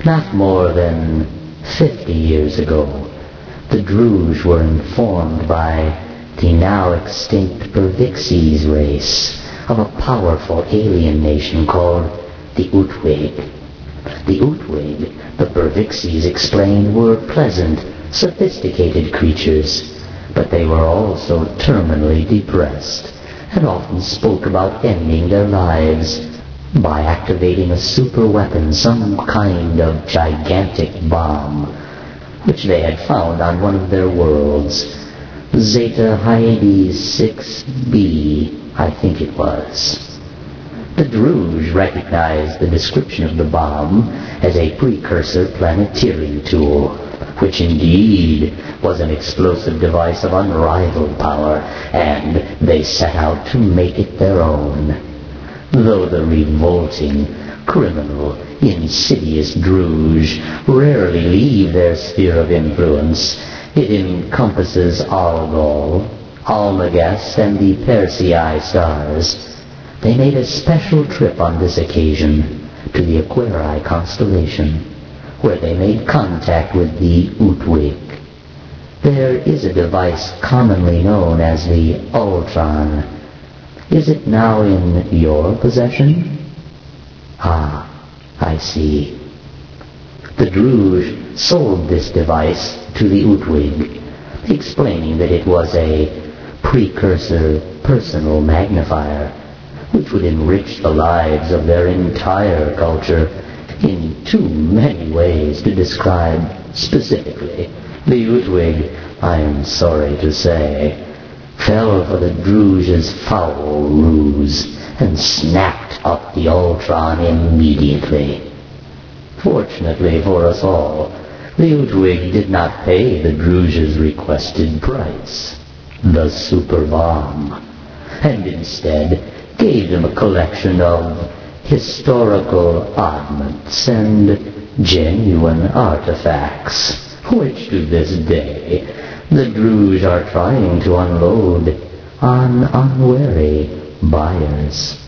Not more than 50 years ago, the Druj were informed by the now extinct Pervixes race of a powerful alien nation called the Utwig. The Utwig, the Pervixes explained, were pleasant, sophisticated creatures, but they were also terminally depressed and often spoke about ending their lives by activating a super weapon, some kind of gigantic bomb, which they had found on one of their worlds. Zeta Hyades 6b, I think it was. The Druj recognized the description of the bomb as a precursor planetary tool, which indeed was an explosive device of unrivaled power, and they set out to make it their own. Though the revolting, criminal, insidious Druj rarely leave their sphere of influence, it encompasses Algol, Almagest, and the Persei stars. They made a special trip on this occasion to the Aquarii constellation, where they made contact with the Utwig. There is a device commonly known as the Ultron. Is it now in your possession? Ah, I see. The Druj sold this device to the Utwig, explaining that it was a precursor personal magnifier, which would enrich the lives of their entire culture in too many ways to describe specifically. The Utwig, I am sorry to say, fell for the Druj's foul ruse and snapped up the Ultron immediately. Fortunately for us all, the Utwig did not pay the Druj's requested price, the super bomb, and instead gave them a collection of historical oddments and genuine artifacts, which to this day the Druj are trying to unload on unwary buyers.